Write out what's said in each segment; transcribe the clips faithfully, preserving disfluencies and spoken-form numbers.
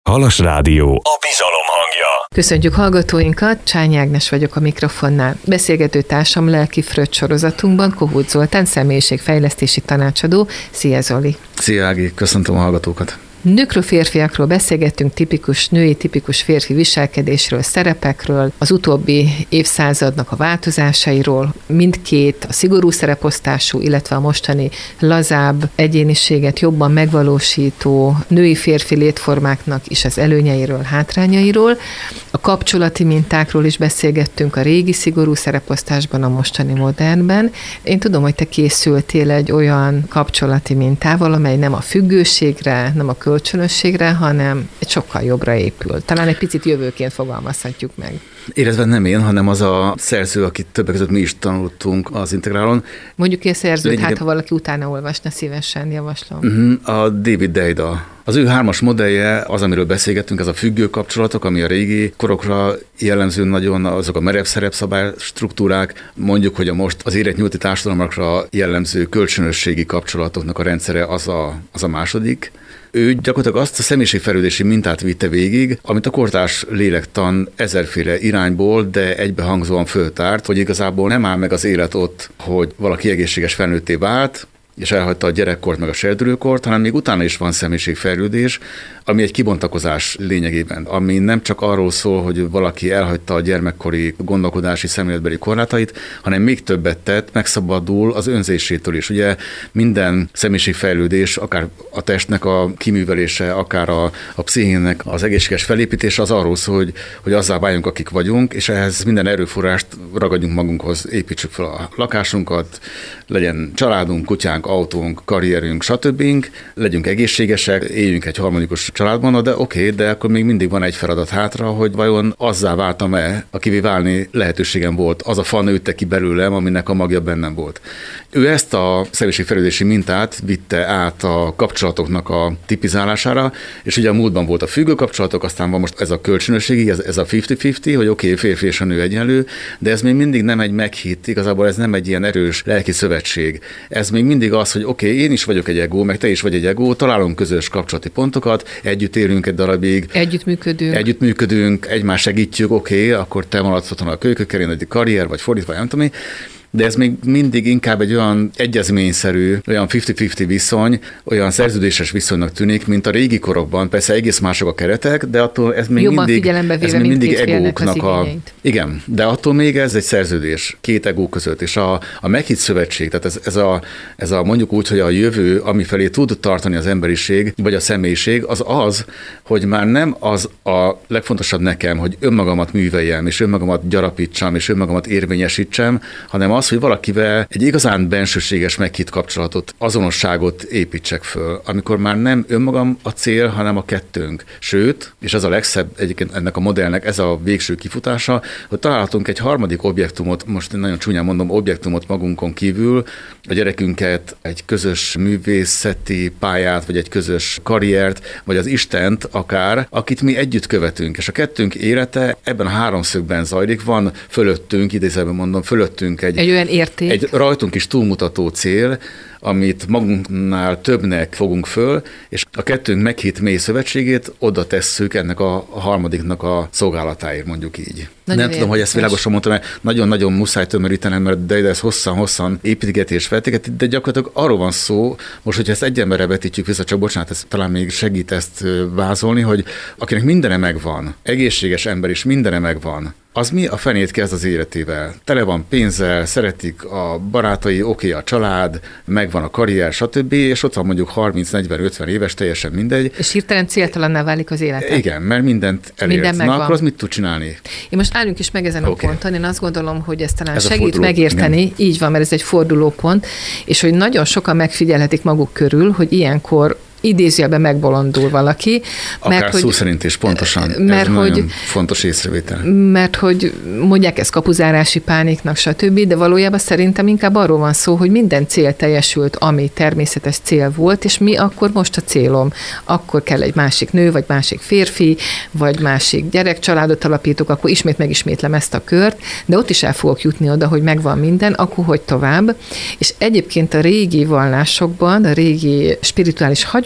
Halas Rádió, a bizalom hangja. Köszöntjük hallgatóinkat, Csányi Ágnes vagyok a mikrofonnál. Beszélgető társam Lelki Fröccs sorozatunkban Kohut Zoltán, személyiségfejlesztési tanácsadó. Szia Zoli! Szia Ági, köszöntöm a hallgatókat! Nőkről, férfiakról beszélgettünk, tipikus női, tipikus férfi viselkedésről, szerepekről, az utóbbi évszázadnak a változásairól, mindkét a szigorú szereposztású, illetve a mostani lazább egyéniséget jobban megvalósító női-férfi létformáknak is az előnyeiről, hátrányairól. A kapcsolati mintákról is beszélgettünk a régi szigorú szereposztásban, a mostani modernben. Én tudom, hogy te készültél egy olyan kapcsolati mintával, amely nem a függőségre, nem a kölcsönösségre, hanem egy sokkal jobbra épül. Talán egy picit jövőként fogalmazhatjuk meg. Illetve nem én, hanem az a szerző, akit többek között mi is tanultunk az Integrálon. Mondjuk ki a szerzőt, Lényegében... hát ha valaki utána olvasna, szívesen javaslom. Uh-huh, a David Deida. Az ő hármas modellje, az, amiről beszélgettünk, ez a függő kapcsolatok, ami a régi korokra jellemző nagyon, azok a merev szerepszabály struktúrák, mondjuk, hogy a most az éretnyúlti társadalmakra jellemző kölcsönösségi kapcsolatoknak a rendszere az a, az a második. Ő gyakorlatilag azt a személyiségfejlődési mintát vitte végig, amit a kortárs lélektan ezerféle irányból, de egybehangzóan föltárt, hogy igazából nem áll meg az élet ott, hogy valaki egészséges felnőtté vált, és elhagyta a gyerekkort meg a serdülőkort, hanem még utána is van személyiségfejlődés, ami egy kibontakozás lényegében, ami nem csak arról szól, hogy valaki elhagyta a gyermekkori gondolkodási szemléletbeli korlátait, hanem még többet tett, megszabadul az önzésétől is. Ugye minden személyiségfejlődés, akár a testnek a kiművelése, akár a, a pszichének az egészséges felépítése, az arról szól, hogy, hogy azzá váljunk, akik vagyunk, és ehhez minden erőforrást ragadjunk magunkhoz, építsük fel a lakásunkat, legyen családunk, kutyánk, autónk, karrierünk, stb. Legyünk egészségesek, éljünk egy harmonikus családban, de oké, okay, de akkor még mindig van egy feladat hátra, hogy vajon azzá váltam-e, akivé válni lehetőségem volt, az a fa nőtte ki belőlem, aminek a magja bennem volt. Ő ezt a személyiségfejlődési mintát vitte át a kapcsolatoknak a tipizálására, és ugye a múltban volt a függő kapcsolatok, aztán van most ez a kölcsönösségi, ez, ez a fifty-fifty, hogy oké, okay, férfi és a nő egyenlő, de ez még mindig nem egy meghitt, igazából ez nem egy ilyen erős lelki szövetség. Ez még mindig az, hogy oké, okay, én is vagyok egy egó, meg te is vagy egy egó, találunk közös kapcsolati pontokat, együtt élünk egy darabig. Együttműködünk. Együttműködünk, egymást segítjük, oké, okay, akkor te maradsz otthon a kölykökkel, egy karrier, vagy fordítva, nem tudom mi. De ez még mindig inkább egy olyan egyezményszerű, olyan fifty-fifty viszony, olyan szerződéses viszonynak tűnik, mint a régi korokban. Persze egész mások a keretek, de attól ez még jobban mindig, ez még mindig egóknak a... Igen, de attól még ez egy szerződés két egó között, és a, a meghitt szövetség, tehát ez, ez, a, ez a mondjuk úgy, hogy a jövő, ami felé tud tartani az emberiség, vagy a személyiség, az az, hogy már nem az a legfontosabb nekem, hogy önmagamat műveljem, és önmagamat gyarapítsam, és önmagamat érvényesítsem, hanem az, hogy valakivel egy igazán bensőséges meghitt kapcsolatot, azonosságot építsek föl, amikor már nem önmagam a cél, hanem a kettőnk. Sőt, és ez a legszebb egyébként ennek a modellnek, ez a végső kifutása, hogy találhatunk egy harmadik objektumot, most nagyon csúnyán mondom, objektumot magunkon kívül, a gyerekünket, egy közös művészeti pályát, vagy egy közös karriert, vagy az Istent akár, akit mi együtt követünk. És a kettőnk élete ebben a háromszögben zajlik, van fölöttünk, idézőben mondom, fölöttünk egy, egy olyan érték, egy rajtunk is túlmutató cél, amit magunknál többnek fogunk föl, és a kettőnk meghitt mély szövetségét oda tesszük ennek a harmadiknak a szolgálatáért, mondjuk így. Nagyon Nem tudom, hogy ezt világosan mondtam, mert nagyon-nagyon muszáj tömörítenem, mert de ez hosszan-hosszan építgeti és feltéget, de gyakorlatilag arról van szó, most, hogyha ezt egy emberre vetítjük vissza, csak bocsánat, ez talán még segít ezt vázolni, hogy akinek mindene megvan, egészséges ember is mindene megvan, az mi a fenét kezd az életével? Tele van pénzzel, szeretik a barátai, oké, okay, a család, megvan a karrier, stb. És ott van mondjuk harminc, negyven, ötven éves, teljesen mindegy. És hirtelen céltalanná válik az élete. Igen, mert mindent elért. Minden Na, akkor az mit tud csinálni? Én most álljunk is meg ezen okay. a ponton. Én azt gondolom, hogy ez talán ez segít forduló, megérteni. Igen. Így van, mert ez egy fordulópont, és hogy nagyon sokan megfigyelhetik maguk körül, hogy ilyenkor idézőjelben megbolondul valaki. Akár mert, szó hogy, szerint is, pontosan. Mert, ez hogy, nagyon fontos észrevétel. Mert hogy mondják ezt kapuzárási pániknak, stb., de valójában szerintem inkább arról van szó, hogy minden cél teljesült, ami természetes cél volt, és mi akkor most a célom? Akkor kell egy másik nő, vagy másik férfi, vagy másik gyerek, családot alapítok, akkor ismét megismétlem ezt a kört, de ott is el fogok jutni oda, hogy megvan minden, akkor hogy tovább. És egyébként a régi vallásokban, a régi spirituális hagyományokban,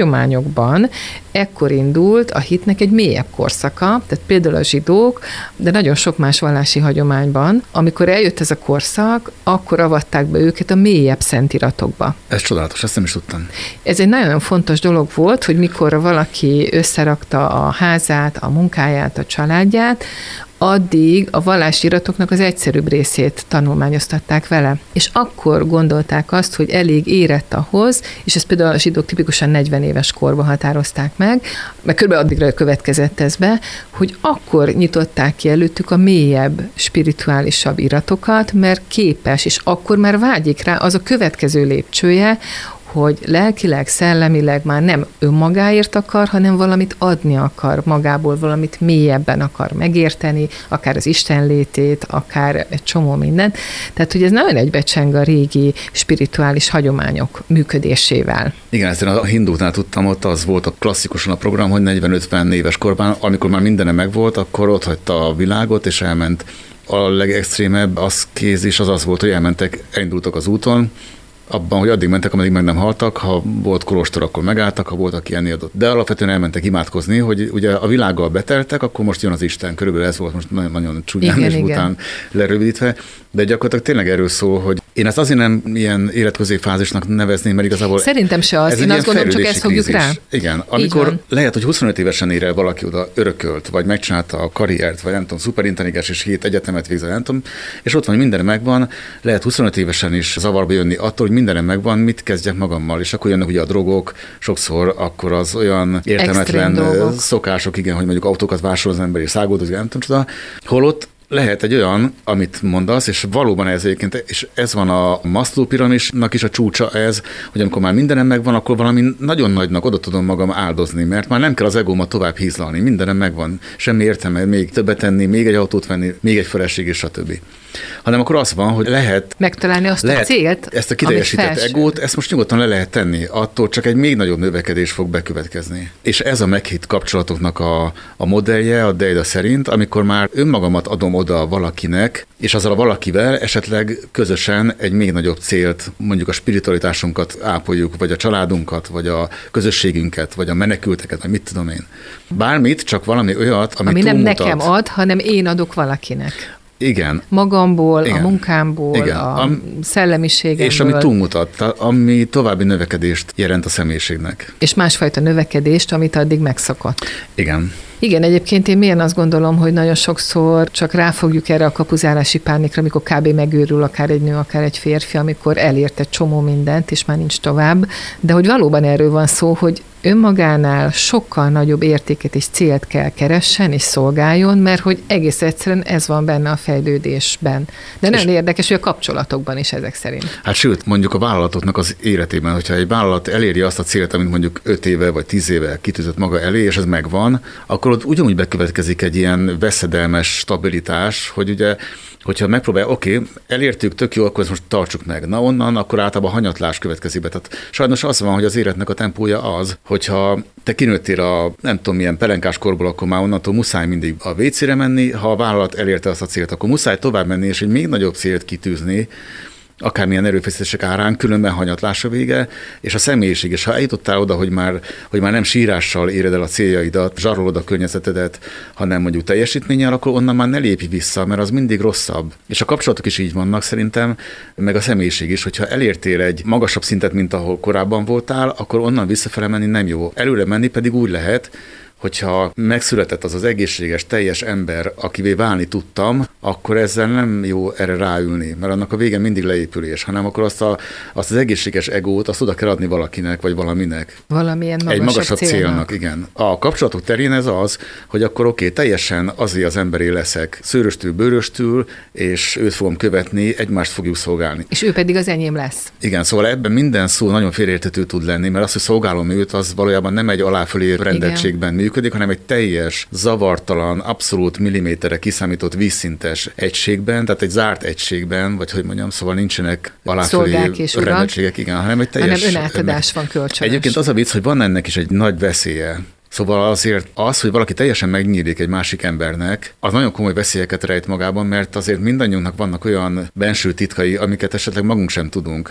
hagyományokban ekkor indult a hitnek egy mélyebb korszaka, tehát például a zsidók, de nagyon sok más vallási hagyományban, amikor eljött ez a korszak, akkor avatták be őket a mélyebb szentiratokba. Ez csodálatos, ezt nem is tudtam. Ez egy nagyon fontos dolog volt, hogy mikor valaki összerakta a házát, a munkáját, a családját, addig a vallási iratoknak az egyszerűbb részét tanulmányoztatták vele. És akkor gondolták azt, hogy elég érett ahhoz, és ezt például a zsidók tipikusan negyven éves korba határozták meg, mert körülbelül addigra következett ez be, hogy akkor nyitották ki előttük a mélyebb, spirituálisabb iratokat, mert képes, és akkor már vágyik rá az a következő lépcsője, hogy lelkileg, szellemileg már nem önmagáért akar, hanem valamit adni akar magából, valamit mélyebben akar megérteni, akár az Isten létét, akár egy csomó mindent. Tehát, hogy ez nagyon egybecseng a régi spirituális hagyományok működésével. Igen, ezt én a hindúknál tudtam, ott az volt a klasszikusan a program, hogy negyven-ötven éves korban, amikor már mindene megvolt, akkor ott hagyta a világot, és elment. A legextrémebb aszkézis az az volt, hogy elmentek, elindultak az úton, abban, hogy addig mentek, ameddig meg nem haltak, ha volt kolostor, akkor megálltak, ha volt, aki enni adott. De alapvetően elmentek imádkozni, hogy ugye a világgal beteltek, akkor most jön az Isten, körülbelül ez volt most nagyon, nagyon csúnyán igen, és igen. után lerövidítve, de gyakorlatilag tényleg erről szól, hogy én ezt azért nem ilyen életközépfázisnak nevezném, mert igazából szerintem se az, én azt gondolom, csak ezt fogjuk rá. Igen, amikor lehet, hogy huszonöt évesen ér el valaki oda örökölt, vagy megcsinálta a karriert, vagy nem tudom, szuperintelligens és hét egyetemet végzel, nem tudom, és ott van, hogy minden megvan, lehet huszonöt évesen is zavarba jönni attól, hogy mindenem megvan, mit kezdjek magammal, és akkor jönnek ugye a drogok, sokszor akkor az olyan értelmetlen szokások, igen, hogy mondjuk autókat vásárol az ember és szágoldozik, nem tudom, csoda, holott lehet egy olyan, amit mondasz, és valóban ez egyébként, és ez van a Maslow piramisnak is a csúcsa ez, hogy amikor már mindenem megvan, akkor valami nagyon nagynak oda tudom magam áldozni, mert már nem kell az egómat tovább hízlalni, mindenem megvan, semmi értelme még többet tenni, még egy autót venni, még egy feleség és stb. Hanem akkor az van, hogy lehet megtalálni azt lehet a célt, ezt a kiteljesített egót, ezt most nyugodtan le lehet tenni, attól csak egy még nagyobb növekedés fog bekövetkezni. És ez a meghitt kapcsolatoknak a, a modellje a Deida szerint, amikor már önmagamat adom oda valakinek, és azzal a valakivel esetleg közösen egy még nagyobb célt, mondjuk a spiritualitásunkat ápoljuk, vagy a családunkat, vagy a közösségünket, vagy a menekülteket, vagy mit tudom én. Bármit, csak valami olyat, ami, ami nem túlmutat. Nekem ad, hanem én adok valakinek. Igen. Magamból, Igen. a munkámból, Igen. a Am- szellemiségemből. És ami túlmutat, ami további növekedést jelent a személyiségnek. És másfajta növekedést, amit addig megszokott. Igen. Igen, egyébként én milyen azt gondolom, hogy nagyon sokszor csak ráfogjuk erre a kapuzálási pánikra, amikor kb. Megőrül akár egy nő, akár egy férfi, amikor elért egy csomó mindent, és már nincs tovább. De hogy valóban erről van szó, hogy önmagánál sokkal nagyobb értéket és célt kell keressen és szolgáljon, mert hogy egész egyszerűen ez van benne a fejlődésben. De nagyon és érdekes, hogy a kapcsolatokban is ezek szerint. Hát sőt, mondjuk a vállalatoknak az életében, hogyha egy vállalat eléri azt a célt, amit mondjuk öt éve vagy tíz éve kitűzött maga elé, és ez megvan, akkor ott ugyanúgy bekövetkezik egy ilyen veszedelmes stabilitás, hogy ugye, hogyha megpróbálja, oké, okay, elértük, tök jó, akkor ezt most tartsuk meg. Na onnan, akkor általában hanyatlás következik be. Tehát sajnos az van, hogy az életnek a tempója az, hogyha te kinőttél a nem tudom milyen pelenkás korból, akkor már onnantól muszáj mindig a vécére menni, ha a vállalat elérte azt a célt, akkor muszáj tovább menni, és egy még nagyobb célt kitűzni, akármilyen erőfeszítések árán, különben hanyatlás a vége, és a személyiség, és ha eljutottál oda, hogy már, hogy már nem sírással éred el a céljaidat, zsarolod a környezetedet, hanem mondjuk teljesítménnyel, akkor onnan már ne lépj vissza, mert az mindig rosszabb. És a kapcsolatok is így vannak szerintem, meg a személyiség is, hogyha elértél egy magasabb szintet, mint ahol korábban voltál, akkor onnan visszafele menni nem jó. Előre menni pedig úgy lehet, hogyha megszületett az az egészséges, teljes ember, akivé válni tudtam, akkor ezzel nem jó erre ráülni, mert annak a vége mindig leépülés, hanem akkor azt, a, azt az egészséges egót, azt oda kell adni valakinek, vagy valaminek. Valamilyen magasabb, Egy magasabb célnak. célnak. Igen. A kapcsolatok terén ez az, hogy akkor oké, okay, teljesen azért az emberé leszek, szőröstül, bőröstül, és őt fogom követni, egymást fogjuk szolgálni. És ő pedig az enyém lesz. Igen, szóval ebben minden szó nagyon félreérthető tud lenni, mert az, hogy szolgálom őt, az valójában nem egy aláfölé rendeltségben működik, hanem egy teljes, zavartalan, abszolút milliméterre kiszámított vízszintes egységben, tehát egy zárt egységben, vagy hogy mondjam, szóval nincsenek aláfölé rendeltségek, igen, hanem egy teljes... hanem önátadás van kölcsönös. Egyébként az a vicc, hogy van ennek is egy nagy veszélye. Szóval azért az, hogy valaki teljesen megnyílik egy másik embernek, az nagyon komoly veszélyeket rejt magában, mert azért mindannyiunknak vannak olyan benső titkai, amiket esetleg magunk sem tudunk.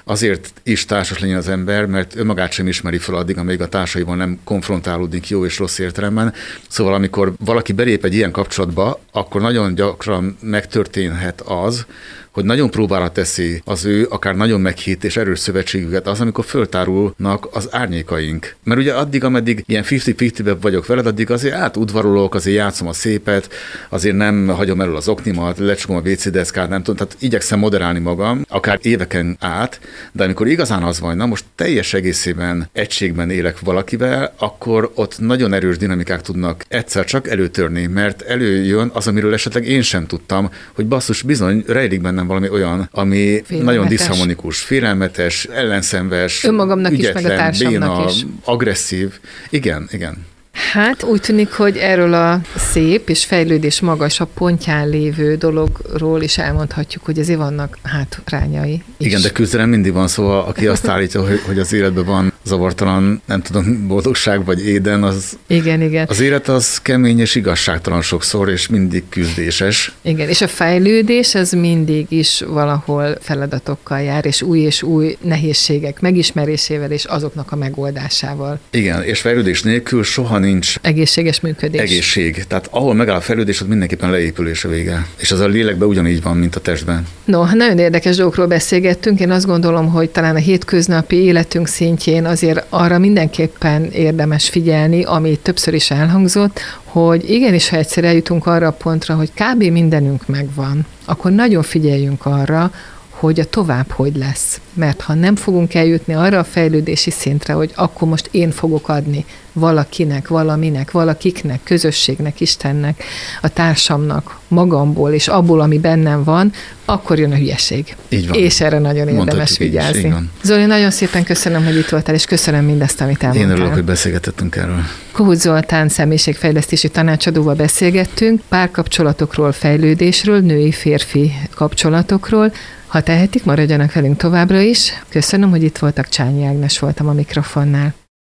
azért is társas legyen az ember, mert önmagát sem ismeri fel addig, amíg a társaival nem konfrontálódik jó és rossz értelemben. Szóval amikor valaki belép egy ilyen kapcsolatba, akkor nagyon gyakran megtörténhet az, hogy nagyon próbára teszi az ő akár nagyon meghitt és erős szövetségüket az, amikor föltárulnak az árnyékaink. Mert ugye addig, ameddig ilyen fifty-fifty-ben vagyok veled, addig azért átudvarolok, azért játszom a szépet, azért nem hagyom elől az oknimat, lecsukom a vé cé deszkát, nem tudom, tehát igyekszem moderálni magam, akár éveken át, de amikor igazán az van, na most teljes egészében egységben élek valakivel, akkor ott nagyon erős dinamikák tudnak egyszer csak előtörni, mert előjön az, amiről esetleg én sem tudtam, hogy basszus, bizony rejlik bennem valami olyan, ami félelmetes. Nagyon diszharmonikus, félelmetes, ellenszenves, önmagamnak ügyetlen, is, meg a társamnak béna, is. Agresszív. Igen, igen. Hát úgy tűnik, hogy erről a szép és fejlődés magasabb pontján lévő dologról is elmondhatjuk, hogy azért vannak hátrányai is. Igen, de küzdelem mindig van, szóval aki azt állítja, hogy, hogy az életben van zavartalan, nem tudom, boldogság vagy éden, az, igen, igen. az élet az kemény és igazságtalan sokszor, és mindig küzdéses. Igen, és a fejlődés az mindig is valahol feladatokkal jár, és új és új nehézségek megismerésével, és azoknak a megoldásával. Igen, és fejlődés nélkül soha nincs egészséges működés. Egészség. Tehát ahol megáll a fejlődés, ott mindenképpen leépülés a vége. És az a lélekben ugyanígy van, mint a testben. No, nagyon érdekes dolgokról beszélgettünk. Én azt gondolom, hogy talán a hétköznapi életünk szintjén azért arra mindenképpen érdemes figyelni, ami többször is elhangzott, hogy igenis, ha egyszer eljutunk arra a pontra, hogy kb. Mindenünk megvan, akkor nagyon figyeljünk arra, hogy a tovább hogy lesz. Mert ha nem fogunk eljutni arra a fejlődési szintre, hogy akkor most én fogok adni valakinek, valaminek, valakiknek, közösségnek, Istennek, a társamnak, magamból és abból, ami bennem van, akkor jön a hülyeség. Így van. És erre nagyon érdemes vigyázni. Zoli, nagyon szépen köszönöm, hogy itt voltál, és köszönöm mindezt, amit elmondtál. Én örülök, hogy beszélgetettünk erről. Kohut Zoltán személyiségfejlesztési tanácsadóval beszélgettünk, párkapcsolatokról, fejlődésről, női-férfi kapcsolatokról. Ha tehetik, maradjanak velünk továbbra is. Köszönöm, hogy itt voltak, Csányi Ágnes voltam a mikrofonnál.